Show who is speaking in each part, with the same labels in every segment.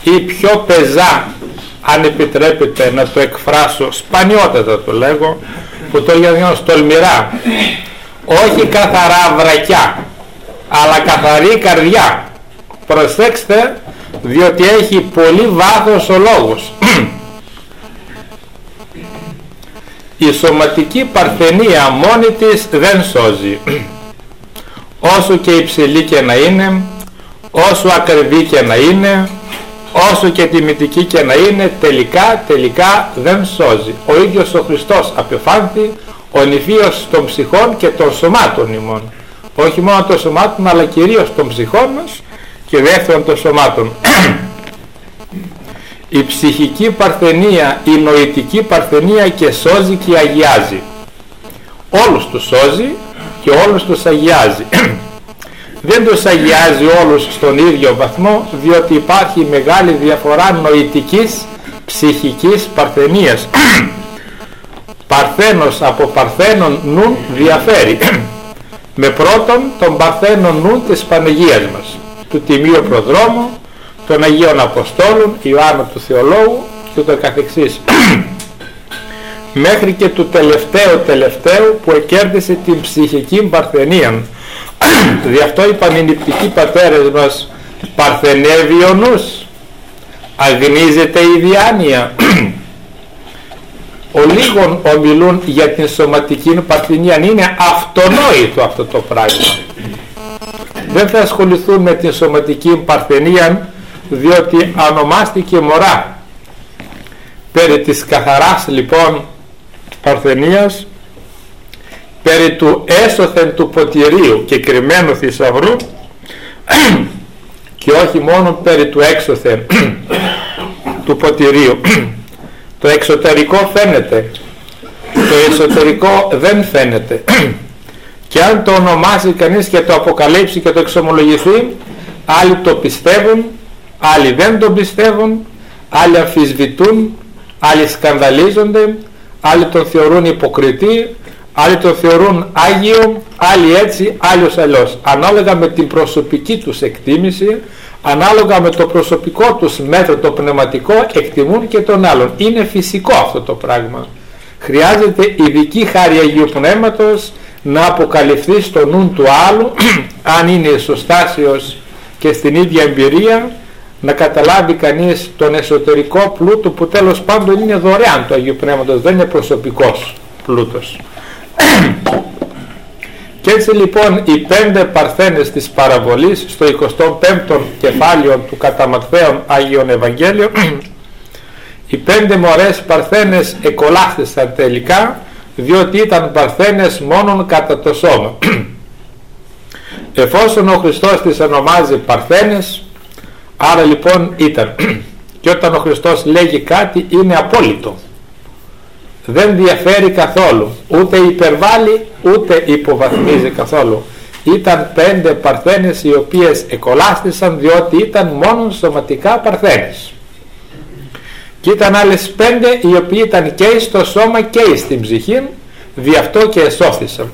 Speaker 1: ή πιο πεζά, αν επιτρέπετε να το εκφράσω σπανιότατα το λέγω, που το λέω στολμηρά, όχι καθαρά βρακιά, αλλά καθαρή καρδιά. Προσέξτε, διότι έχει πολύ βάθος ο λόγος. Η σωματική παρθενία μόνη της δεν σώζει. Όσο και υψηλή και να είναι, όσο ακριβή και να είναι, όσο και τιμητική και να είναι, τελικά δεν σώζει. Ο ίδιος ο Χριστός απεφάνθη ο νηφίος των ψυχών και των σωμάτων ημών. Όχι μόνο των σωμάτων, αλλά κυρίως των ψυχών μας και δεύτερον των σωμάτων. Η ψυχική παρθενία, η νοητική παρθενία και σώζει και αγιάζει. Όλους τους σώζει και όλους τους αγιάζει. Δεν τους αγιάζει όλους στον ίδιο βαθμό, διότι υπάρχει μεγάλη διαφορά νοητικής, ψυχικής παρθενίας. Παρθένος από παρθένον νουν διαφέρει. Με πρώτον τον παρθένον νουν της Παναγίας μας, του Τιμίου Προδρόμου, των Αγίων Αποστόλων, Ιωάννου του Θεολόγου και το καθεξής. Μέχρι και του τελευταίου που εκέρδισε την ψυχική παρθενία. Δι' αυτό είπαν οι νηπτικοί πατέρες μας, παρθενεύει ο νους, αγνίζεται η διάνοια. Ο λίγων ομιλούν για την σωματική παρθενία, είναι αυτονόητο αυτό το πράγμα. Δεν θα ασχοληθούν με την σωματική παρθενία, διότι ονομάστηκε μωρά. Περί της καθαράς λοιπόν παρθενίας, περί του έσωθεν του ποτηρίου και κρυμμένου θησαυρού, και όχι μόνο περί του έξωθεν του ποτηρίου. Το εξωτερικό φαίνεται, το εσωτερικό δεν φαίνεται. Και αν το ονομάσει κανείς και το αποκαλύψει και το εξομολογηθεί, άλλοι το πιστεύουν, άλλοι δεν το πιστεύουν, άλλοι αμφισβητούν, άλλοι σκανδαλίζονται, άλλοι τον θεωρούν υποκριτή, άλλοι τον θεωρούν άγιο, άλλοι έτσι, άλλος αλλιώς. Ανάλογα με την προσωπική τους εκτίμηση, ανάλογα με το προσωπικό τους μέτρο, το πνευματικό, εκτιμούν και τον άλλον. Είναι φυσικό αυτό το πράγμα. Χρειάζεται ειδική χάρη Αγίου Πνεύματος να αποκαλυφθεί στο νου του άλλου, αν είναι ισοστάσιος και στην ίδια εμπειρία, να καταλάβει κανείς τον εσωτερικό πλούτο που τέλος πάντων είναι δωρεάν του Αγίου Πνεύματος, δεν είναι προσωπικός πλούτος. Και έτσι λοιπόν οι 5 παρθένες της παραβολής στο 25ο κεφάλαιο του κατά Ματθαίον Άγιον Ευαγγέλιο, οι 5 μωρές παρθένες εκολάχθησαν τελικά, διότι ήταν παρθένες μόνον κατά το σώμα. Εφόσον ο Χριστός τις ονομάζει παρθένες, άρα λοιπόν ήταν. Και όταν ο Χριστός λέγει κάτι είναι απόλυτο, δεν διαφέρει καθόλου, ούτε υπερβάλλει ούτε υποβαθμίζει καθόλου. Ήταν 5 παρθένες οι οποίες εκολάστησαν, διότι ήταν μόνο σωματικά παρθένες. Και ήταν άλλες 5 οι οποίοι ήταν και στο σώμα και στην ψυχή, δι' αυτό και εσώθησαν.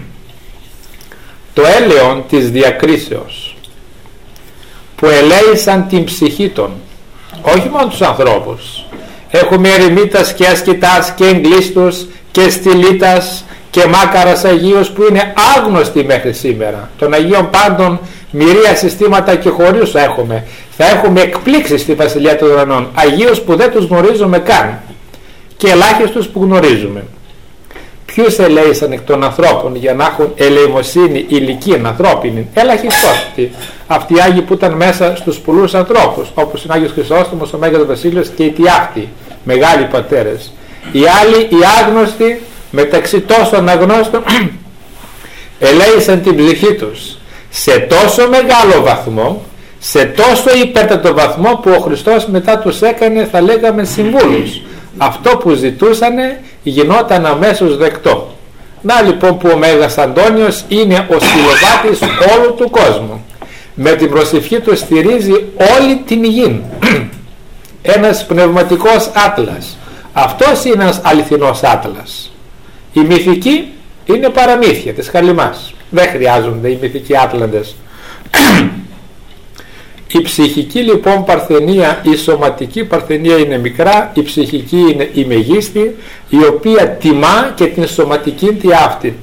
Speaker 1: Το έλεον της διακρίσεως που ελέησαν την ψυχή των, όχι μόνο τους ανθρώπους. Έχουμε ερημίτας και ασκητάς και εγκλήστους και στυλίτας και μάκαρας Αγίους που είναι άγνωστοι μέχρι σήμερα. Των Αγίων πάντων μοιραία συστήματα και χωρίς έχουμε. Θα έχουμε εκπλήξεις στη Βασιλεία των Ουρανών. Αγίους που δεν τους γνωρίζουμε καν και ελάχιστους που γνωρίζουμε. Ποιους ελέησαν εκ των ανθρώπων για να έχουν ελεημοσύνη ηλικία ανθρώπινη? Ελαχιστότατοι. Αυτοί οι Άγιοι που ήταν μέσα στους πολλούς ανθρώπους, όπως είναι ο Άγιος Χρυσόστομος, ο Μέγας Βασίλειος και οι Τιάχτοι, μεγάλοι πατέρες. Οι άλλοι, οι άγνωστοι, μεταξύ τόσων αγνώστων, ελέησαν την ψυχή τους σε τόσο μεγάλο βαθμό, σε τόσο υπέρτατο βαθμό που ο Χριστός μετά τους έκανε, θα λέγαμε, συμβούλους. Αυτό που ζητούσανε γινόταν αμέσως δεκτό. Να λοιπόν που ο Μέγας Αντώνιος είναι ο στυλοβάτης όλου του κόσμου. Με την προσευχή του στηρίζει όλη την γη. Ένας πνευματικός άτλας. Αυτός είναι ένας αληθινός άτλας. Οι μυθικοί είναι παραμύθια της χαλιμάς. Δεν χρειάζονται οι μυθικοί άτλαντες. Η ψυχική λοιπόν παρθενία, η σωματική παρθενία είναι μικρά, η ψυχική είναι η μεγίστη, η οποία τιμά και την σωματική τη αυτή.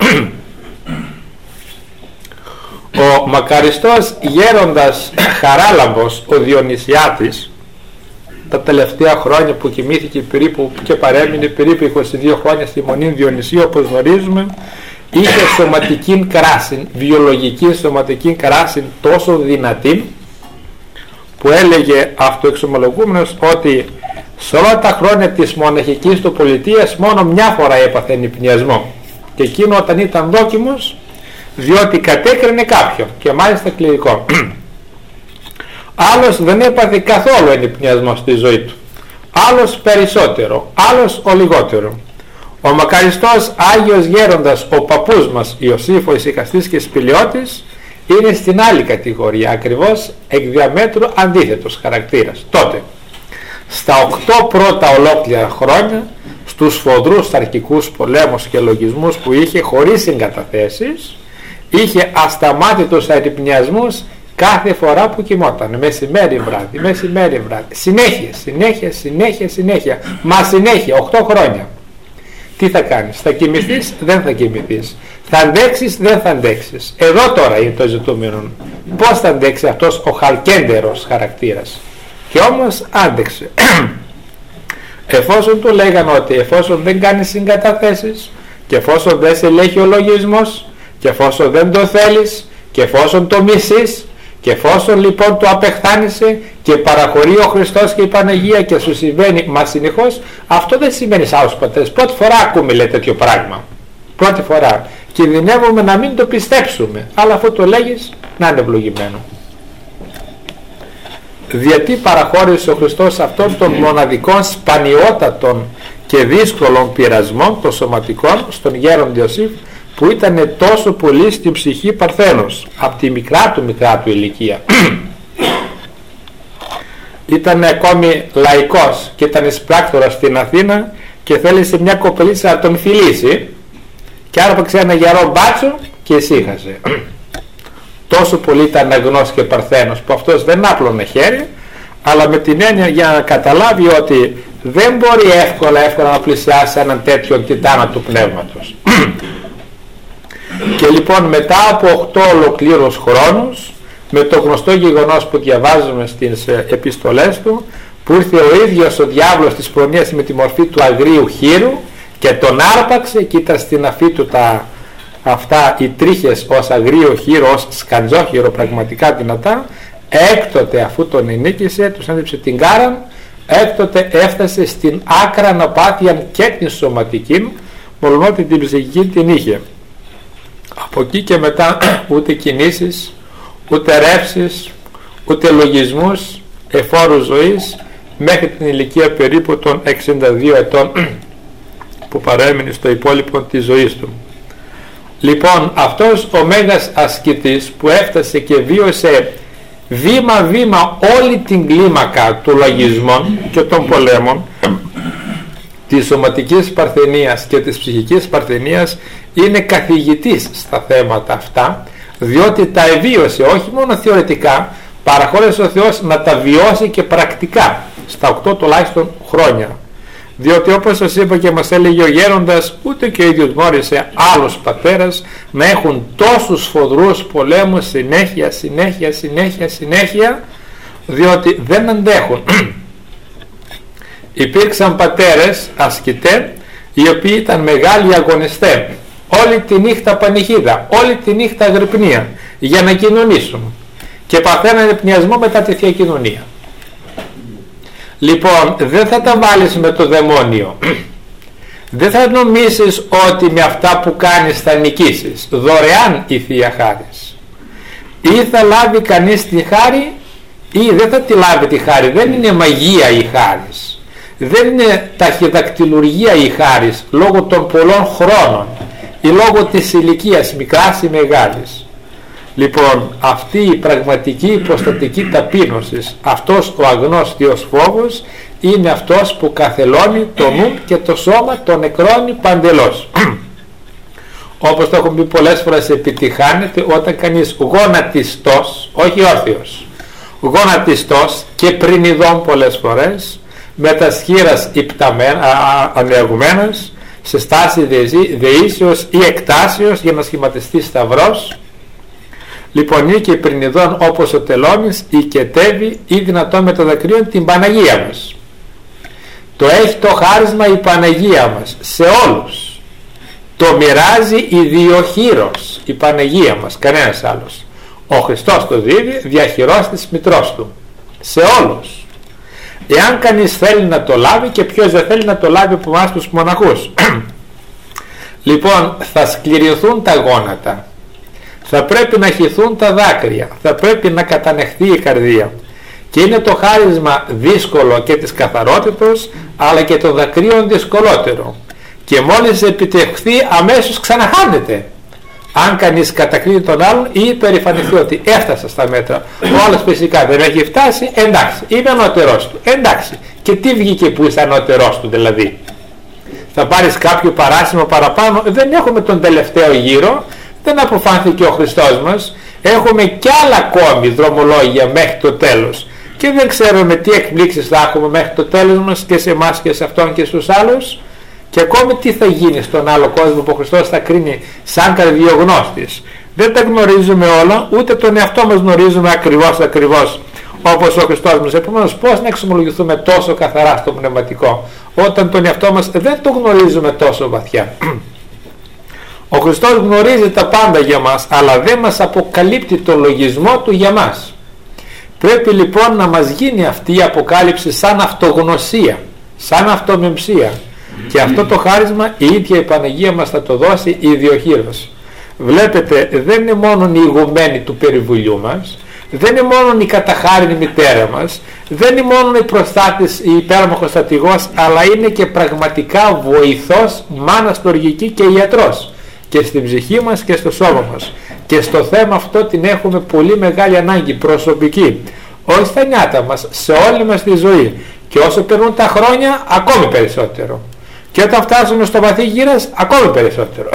Speaker 1: Ο μακαριστός γέροντας Χαράλαμπος, ο Διονυσιάτης, τα τελευταία χρόνια που κοιμήθηκε περίπου και παρέμεινε περίπου 22 χρόνια στη Μονή Διονυσίου, όπως γνωρίζουμε, είχε σωματική κράση, βιολογική σωματική κράση τόσο δυνατή, που έλεγε αυτοεξομολογούμενος ότι σε όλα τα χρόνια της μοναχικής του πολιτείας μόνο μια φορά έπαθε νηπνιασμό, και εκείνο όταν ήταν δόκιμος, διότι κατέκρινε κάποιον, και μάλιστα κληρικό. Άλλος δεν έπαθε καθόλου ενυπνιασμό στη ζωή του, άλλος περισσότερο, άλλος ο λιγότερο. Ο μακαριστός Άγιος Γέροντας, ο παππούς μας Ιωσήφ ο Ησυχαστής και Σπηλιώτης, είναι στην άλλη κατηγορία, ακριβώς εκ διαμέτρου αντίθετος χαρακτήρας. Τότε, στα 8 πρώτα ολόκληρα χρόνια, στους φοδρούς αρχικούς πολέμους και λογισμούς που είχε χωρίς συγκαταθέσεις, είχε ασταμάτητους αριπνιασμούς κάθε φορά που κοιμόταν, μεσημέρι βράδυ, μεσημέρι βράδυ, συνέχεια, μα συνέχεια, 8 χρόνια. Τι θα κάνεις, θα κοιμηθείς, δεν θα κοιμηθείς, θα αντέξεις, δεν θα αντέξεις. Εδώ τώρα είναι το ζητούμενο, πώς θα αντέξει αυτός ο χαλκέντερος χαρακτήρας. Και όμως άντεξε. Εφόσον του λέγανε ότι εφόσον δεν κάνεις συγκαταθέσεις, και εφόσον δεν σε ελέγχει ο λογισμός, και εφόσον δεν το θέλεις, και εφόσον το μισείς, και εφόσον λοιπόν το απεχθάνεσαι και παραχωρεί ο Χριστός και η Παναγία και σου συμβαίνει μα συνεχώς, αυτό δεν σημαίνει σαν άλλους πατέρες. Πρώτη φορά ακούμε, λέει, τέτοιο πράγμα. Πρώτη φορά. Κινδυνεύουμε να μην το πιστέψουμε, αλλά αφού το λέγεις, να είναι ευλογημένο. Γιατί παραχώρησε ο Χριστός αυτών των μοναδικών, σπανιότατων και δύσκολων πειρασμών των σωματικών στον γέροντα Ιωσήφ, που ήταν τόσο πολύ στην ψυχή παρθένος από τη μικρά του ηλικία. Ήταν ακόμη λαϊκός και ήταν εισπράκτορας στην Αθήνα και θέλησε μια κοπελίτσα να τον φιλήσει, και άρπαξε ένα γερό μπάτσο και ησύχασε. Τόσο πολύ ήταν αγνός και παρθένος που αυτός δεν άπλωνε χέρι, αλλά με την έννοια για να καταλάβει ότι δεν μπορεί εύκολα να πλησιάσει έναν τέτοιο τιτάνα του πνεύματος. Και λοιπόν μετά από 8 ολοκλήρους χρόνους, με το γνωστό γεγονός που διαβάζουμε στις επιστολές του, που ήρθε ο ίδιος ο διάβολος της προνοίας με τη μορφή του αγρίου χείρου και τον άρπαξε, και ήταν στην αφή του αυτά οι τρίχες ως αγρίο χείρο, ως σκαντζόχειρο, πραγματικά δυνατά. Έκτοτε αφού τον ενίκησε, τους έδειψε την κάρα, έκτοτε έφτασε στην άκρα απάθεια και την σωματική, μόνο ότι την ψυχική την είχε. Από εκεί και μετά ούτε κινήσεις, ούτε ρεύσεις, ούτε λογισμούς εφόρου ζωής, μέχρι την ηλικία περίπου των 62 ετών που παρέμεινε στο υπόλοιπο της ζωής του. Λοιπόν, αυτός ο μέγας ασκητής που έφτασε και βίωσε βήμα-βήμα όλη την κλίμακα του λογισμών και των πολέμων, της σωματικής παρθενίας και της ψυχικής παρθενίας, είναι καθηγητής στα θέματα αυτά, διότι τα εβίωσε όχι μόνο θεωρητικά, παραχώρησε ο Θεός να τα βιώσει και πρακτικά στα 8 τουλάχιστον χρόνια. Διότι όπως σας είπα και μας έλεγε ο γέροντας, ούτε και ο ίδιος γνώρισε άλλους πατέρας να έχουν τόσους φοδρούς πολέμους συνέχεια, διότι δεν αντέχουν. Υπήρξαν πατέρες ασκητέ, οι οποίοι ήταν μεγάλοι αγωνιστές, όλη τη νύχτα πανηχίδα, όλη τη νύχτα αγρυπνία για να κοινωνήσουν, και παθαίνανε πνιασμό μετά τη Θεία Κοινωνία. Λοιπόν, δεν θα τα βάλεις με το δαιμόνιο, δεν θα νομίσεις ότι με αυτά που κάνεις θα νικήσεις. Δωρεάν η Θεία Χάρις. Ή θα λάβει κανείς τη χάρη ή δεν θα τη λάβει τη χάρη. Δεν είναι μαγεία η χάρις, δεν είναι ταχυδακτηλουργία η χάρις, λόγω των πολλών χρόνων ή λόγω της ηλικίας μικράς ή μεγάλης. Λοιπόν, αυτή η πραγματική υποστατική ταπείνωση, αυτός ο αγνώστιος φόβος, είναι αυτός που καθελώνει το νου και το σώμα, το νεκρώνει παντελώς. Όπως το έχουμε πει πολλές φορές, επιτυχάνεται όταν κανείς γονατιστός, όχι όρθιος, γονατιστός και πρινιδών πολλές φορές, με τα σχήρας ανεργουμένας, σε στάση δεήσεως ή εκτάσεως για να σχηματιστεί σταυρός. Λοιπόν, και πρινιδών όπως ο τελώνης οικετεύει ή δυνατόν με το δακρύον την Παναγία μας. Το έχει το χάρισμα η Παναγία μας σε όλους. Το μοιράζει ιδιοχείρος η Παναγία μας, κανένας άλλος. Ο Χριστός το δίδει διαχειρός της μητρός του σε όλους. Εάν κανείς θέλει να το λάβει, και ποιος δεν θέλει να το λάβει από εμάς τους μοναχούς. Λοιπόν, θα σκληρηθούν τα γόνατα, θα πρέπει να χυθούν τα δάκρυα, θα πρέπει να κατανεχθεί η καρδία, και είναι το χάρισμα δύσκολο και της καθαρότητος, αλλά και των δακρύων δυσκολότερο, και μόλις επιτευχθεί αμέσως ξαναχάνεται. Αν κανείς κατακρίνει τον άλλον ή υπερηφανιστεί ότι έφτασα στα μέτρα, ο άλλος φυσικά δεν έχει φτάσει, εντάξει, είμαι ανώτερός του, εντάξει, και τι βγήκε που είσαι ανώτερός του δηλαδή? Θα πάρεις κάποιο παράσημο παραπάνω? Δεν έχουμε τον τελευταίο γύρο, δεν αποφάνθηκε ο Χριστός μας, έχουμε κι άλλα ακόμη δρομολόγια μέχρι το τέλος, και δεν ξέρουμε τι εκπλήξεις θα έχουμε μέχρι το τέλος μας, και σε εμάς και σε αυτόν και στους άλλους, και ακόμη τι θα γίνει στον άλλο κόσμο που ο Χριστός θα κρίνει σαν καρδιογνώστης. Δεν τα γνωρίζουμε όλα, ούτε τον εαυτό μας γνωρίζουμε ακριβώς όπως ο Χριστός μας. Επομένως, πώς να εξομολογηθούμε τόσο καθαρά στο πνευματικό όταν τον εαυτό μας δεν το γνωρίζουμε τόσο βαθιά? Ο Χριστός γνωρίζει τα πάντα για μας, αλλά δεν μας αποκαλύπτει το λογισμό του για μας. Πρέπει λοιπόν να μας γίνει αυτή η αποκάλυψη σαν αυτογνωσία, σαν αυτομεμψία, και αυτό το χάρισμα η ίδια η Παναγία μας θα το δώσει ιδιοχείρος. Βλέπετε, δεν είναι μόνο η ηγουμένη του περιβουλιού μας, δεν είναι μόνο η καταχάρινη μητέρα μας, δεν είναι μόνο η προστάτης, η υπέρμαχος στρατηγός, αλλά είναι και πραγματικά βοηθός, μάνα στοργική και ιατρός, και στην ψυχή μας και στο σώμα μας. Και στο θέμα αυτό την έχουμε πολύ μεγάλη ανάγκη, προσωπική, όχι στα νιάτα μας, σε όλη μας τη ζωή, και όσο περνούν τα χρόνια ακόμη περισσότερο, και όταν φτάσουμε στο βαθύ γύρας ακόμη περισσότερο.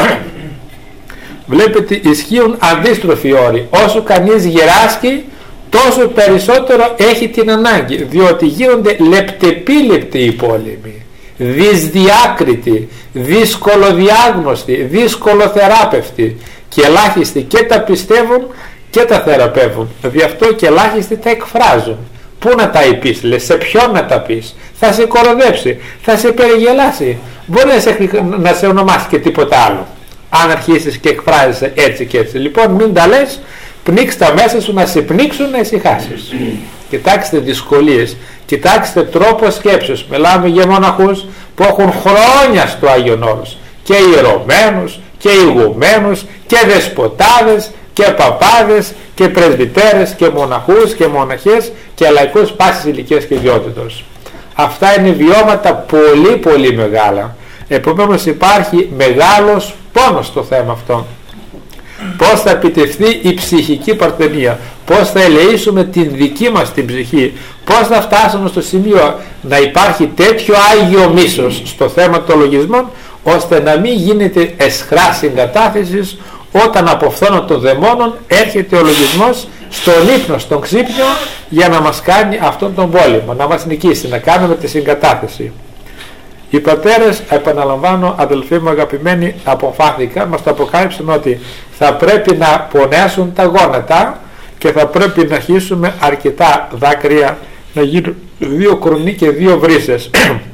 Speaker 1: Βλέπετε, ισχύουν αντίστροφοι όροι. Όσο κανείς γεράσκει, τόσο περισσότερο έχει την ανάγκη, διότι γίνονται λεπτεπίλεπτοι οι πόλεμοι, δυσδιάκριτοι, δύσκολοδιάγνωστοι, δύσκολοθεράπευτοι, και ελάχιστοι και τα πιστεύουν και τα θεραπεύουν. Δι' αυτό και ελάχιστοι τα εκφράζουν. Πού να τα πεις, λες, σε ποιον να τα πεις? Θα σε κοροδέψει, θα σε περιγελάσει, μπορεί να σε ονομάσει και τίποτα άλλο, αν αρχίσεις και εκφράζεσαι έτσι και έτσι. Λοιπόν, μην τα λες, πνίξ τα μέσα σου να σε πνίξουν, να ησυχάσεις. Κοιτάξτε δυσκολίες, κοιτάξτε τρόπο σκέψης. Μιλάμε για μοναχούς που έχουν χρόνια στο Άγιον Όρος, και ιερωμένους και ηγουμένους και δεσποτάδες και παπάδες και πρεσβυτέρες και μοναχούς και μοναχές και λαϊκούς πάσης ηλικίας και ιδιότητος. Αυτά είναι βιώματα πολύ πολύ μεγάλα. Επομένως υπάρχει μεγάλος πόνος στο θέμα αυτό. Πώς θα επιτευχθεί η ψυχική παρθενία, πώς θα ελεήσουμε την δική μας την ψυχή, πώς θα φτάσουμε στο σημείο να υπάρχει τέτοιο άγιο μίσος στο θέμα των λογισμών, ώστε να μην γίνεται εσχρά συγκατάθεσης όταν από φθόνο των δαιμόνων έρχεται ο λογισμός στον ύπνο, στον ξύπνιο, για να μας κάνει αυτόν τον πόλεμο, να μας νικήσει, να κάνουμε τη συγκατάθεση. Οι πατέρες, επαναλαμβάνω αδελφοί μου αγαπημένοι, αποφάθηκαν, μας το αποκάλυψαν ότι θα πρέπει να πονέσουν τα γόνατα και θα πρέπει να χύσουμε αρκετά δάκρυα, να γίνουν 2 κρουνοί και 2 βρύσες.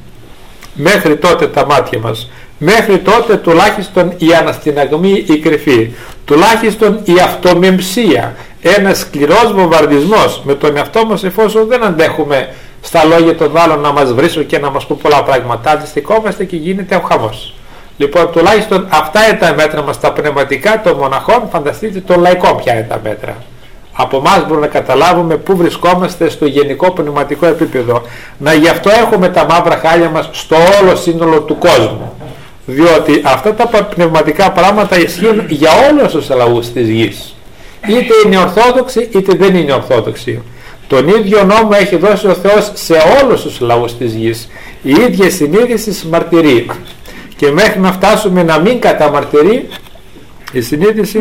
Speaker 1: Μέχρι τότε τα μάτια μας, μέχρι τότε τουλάχιστον η αναστηναγμή, η κρυφή, τουλάχιστον η αυτομεμψία, ένας σκληρός βομβαρδισμός με τον εαυτό μας, εφόσον δεν αντέχουμε στα λόγια των άλλων να μας βρίσουν και να μας πούν πολλά πράγματα, αντιστοιχόμαστε και γίνεται ο χαμός. Λοιπόν, τουλάχιστον αυτά είναι τα μέτρα μας τα πνευματικά των μοναχών. Φανταστείτε το λαϊκό ποια είναι τα μέτρα. Από εμάς μπορούμε να καταλάβουμε πού βρισκόμαστε στο γενικό πνευματικό επίπεδο. Να γι' αυτό έχουμε τα μαύρα χάλια μας στο όλο σύνολο του κόσμου, διότι αυτά τα πνευματικά πράγματα ισχύουν για όλους τους λαούς της γης, είτε είναι ορθόδοξοι είτε δεν είναι ορθόδοξοι. Τον ίδιο νόμο έχει δώσει ο Θεός σε όλους τους λαούς της γης. Η ίδια συνείδηση μαρτυρεί, και μέχρι να φτάσουμε να μην καταμαρτυρεί η συνείδηση,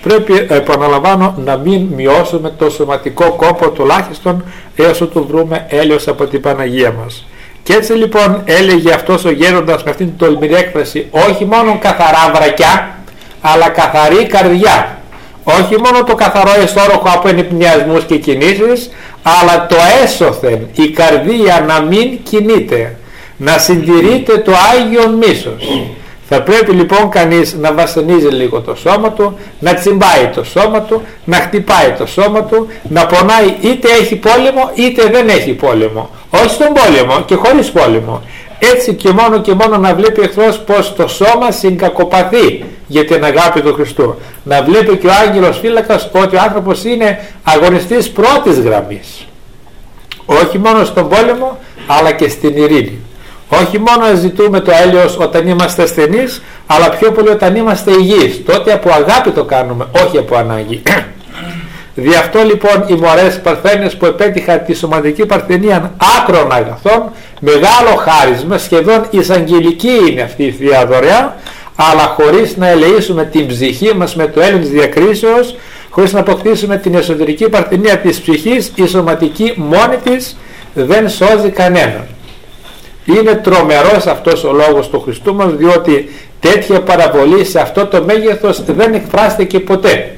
Speaker 1: πρέπει, επαναλαμβάνω, να μην μειώσουμε το σωματικό κόπο τουλάχιστον έως ότου βρούμε έλεος από την Παναγία μας. Και έτσι λοιπόν έλεγε αυτός ο γέροντας με αυτήν την τολμηρή έκφραση, όχι μόνο καθαρά βρακιά, αλλά καθαρή καρδιά. Όχι μόνο το καθαρό εστόροχο από ενυπνιασμούς και κινήσεις, αλλά το έσωθεν, η καρδία να μην κινείται, να συντηρείται το Άγιον Μίσος. Θα πρέπει λοιπόν κανείς να βασανίζει λίγο το σώμα του, να τσιμπάει το σώμα του, να χτυπάει το σώμα του, να πονάει είτε έχει πόλεμο είτε δεν έχει πόλεμο. Όχι στον πόλεμο και χωρίς πόλεμο. Έτσι και μόνο να βλέπει ο εχθρός πως το σώμα συγκακοπαθεί για την αγάπη του Χριστού. Να βλέπει και ο άγγελος φύλακας ότι ο άνθρωπος είναι αγωνιστής πρώτης γραμμής. Όχι μόνο στον πόλεμο αλλά και στην ειρήνη. Όχι μόνο να ζητούμε το έλεος όταν είμαστε ασθενείς, αλλά πιο πολύ όταν είμαστε υγιείς. Τότε από αγάπη το κάνουμε, όχι από ανάγκη. Δι' αυτό λοιπόν οι μωρές παρθένες που επέτυχαν τη σωματική παρθενία άκρων αγαθών, μεγάλο χάρισμα, σχεδόν εισαγγελική είναι αυτή η Θεία Δωρεά, αλλά χωρίς να ελεήσουμε την ψυχή μας με το έλεος της διακρίσεως, χωρίς να αποκτήσουμε την εσωτερική παρθενία της ψυχής, η σωματική μόνη της δεν σώζει κανέναν. Είναι τρομερός αυτός ο λόγος του Χριστού μας, διότι τέτοια παραβολή σε αυτό το μέγεθος δεν εκφράστηκε ποτέ.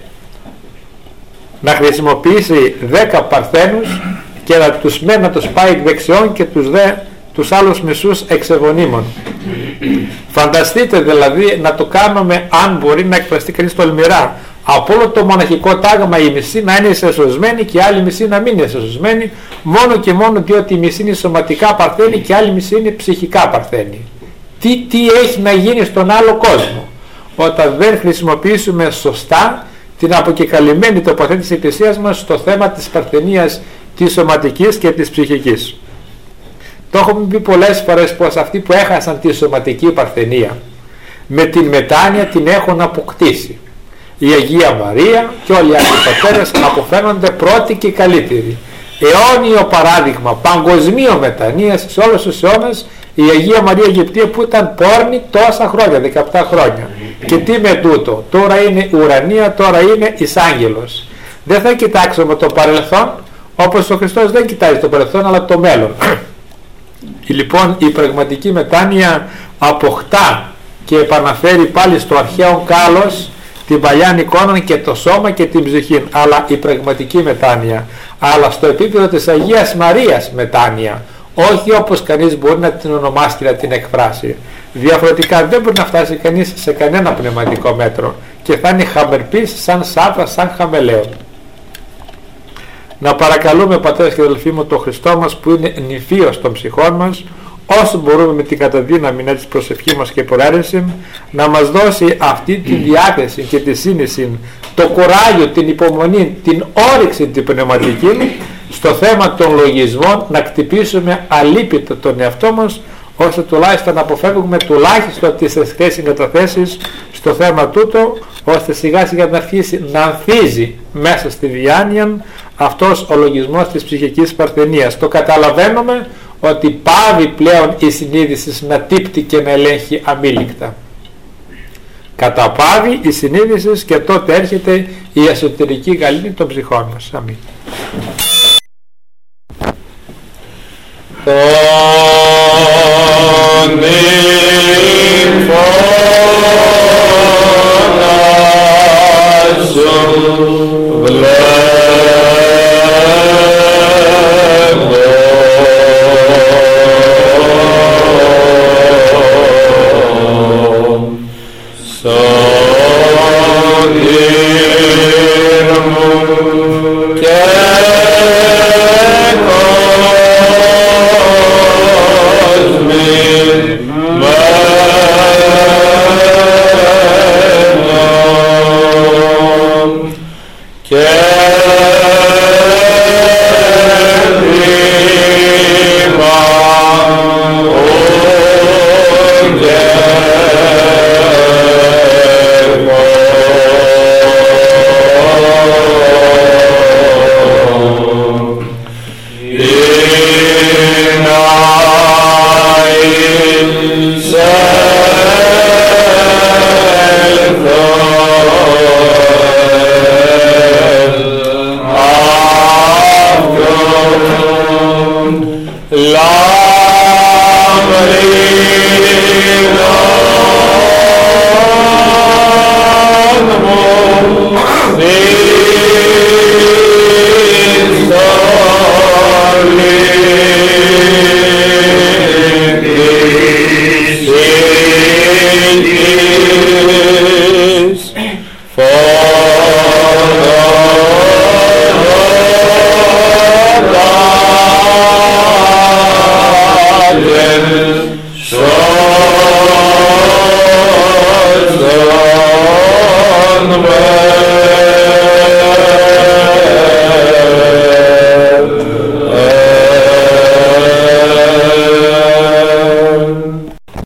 Speaker 1: Να χρησιμοποιήσει 10 παρθένους και να τους πάει εκ δεξιών και τους άλλους μισούς εξεβονίμων. Φανταστείτε δηλαδή να το κάνουμε, αν μπορεί να εκφραστεί κανείς τολμηρά, από όλο το μοναχικό τάγμα η μισή να είναι εσωσμένη και η άλλη μισή να μην είναι εσωσμένη, μόνο και μόνο διότι η μισή είναι σωματικά παρθένη και η άλλη μισή είναι ψυχικά παρθένη. Τι έχει να γίνει στον άλλο κόσμο όταν δεν χρησιμοποιήσουμε σωστά την αποκεκαλυμμένη τοποθέτηση της Εκκλησίας μας στο θέμα της παρθενίας της σωματικής και της ψυχικής. Το έχουμε πει πολλές φορές πως αυτοί που έχασαν τη σωματική παρθενία με την μετάνοια την έχουν αποκτήσει. Η Αγία Μαρία και όλοι οι άλλοι πατέρες αποφαίνονται πρώτοι και καλύτεροι. Αιώνιο παράδειγμα παγκοσμίω μετανοίας σε όλους τους αιώνες η Αγία Μαρία Αιγυπτία που ήταν πόρνη τόσα χρόνια, 17 χρόνια. Και τι με τούτο, τώρα είναι ουρανία, τώρα είναι εις άγγελος. Δεν θα κοιτάξουμε το παρελθόν, όπως ο Χριστός δεν κοιτάζει το παρελθόν αλλά το μέλλον. Λοιπόν η πραγματική μετάνοια αποκτά και επαναφέρει πάλι στο αρχαίο κάλος την παλιά εικόνα και το σώμα και την ψυχή, αλλά η πραγματική μετάνοια, αλλά στο επίπεδο της Αγίας Μαρίας μετάνοια, όχι όπως κανείς μπορεί να την ονομάσει και να την εκφράσει. Διαφορετικά δεν μπορεί να φτάσει κανείς σε κανένα πνευματικό μέτρο και θα είναι χαμερπής σαν σάβα, σαν χαμελαίο. Να παρακαλούμε πατέρες και αδελφοί μου το Χριστό μας που είναι νηφίος των ψυχών μας, όσο μπορούμε με την καταδύναμη της προσευχή μας και προαίρεση, να μας δώσει αυτή τη διάθεση και τη σύνεση, το κουράγιο, την υπομονή, την όρεξη την πνευματική στο θέμα των λογισμών, να κτυπήσουμε αλίπητα τον εαυτό μας, ώστε τουλάχιστον να αποφεύγουμε τουλάχιστον τις αιθρές συγκαταθέσεις στο θέμα τούτο, ώστε σιγά σιγά να αρχίσει να ανθίζει μέσα στη διάνοια αυτός ο λογισμός της ψυχικής παρθενίας. Το καταλαβαίνουμε ότι πάβει πλέον η συνείδηση να τύπτει και να ελέγχει αμήλικτα. Καταπάβει η συνείδηση και τότε έρχεται η εσωτερική γαλήνη των ψυχών μας. Αμήν.
Speaker 2: και
Speaker 1: Φως.